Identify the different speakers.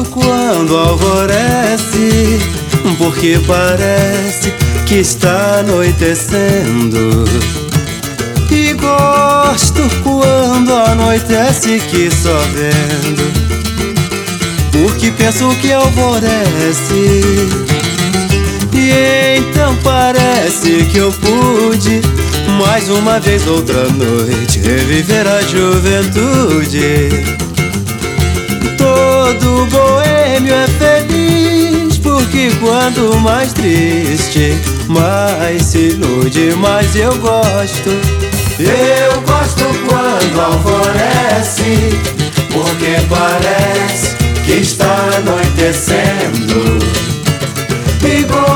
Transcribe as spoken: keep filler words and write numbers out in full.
Speaker 1: quando alvorece, porque parece que está anoitecendo. E gosto quando anoitece que só vendo, porque penso que alvorece. E então parece que eu pude mais uma vez, outra noite, reviver a juventude. Todo boêmio é feliz, porque quanto mais triste, mais se ilude, mais eu gosto. Eu gosto quando alvorece, porque parece que está anoitecendo. E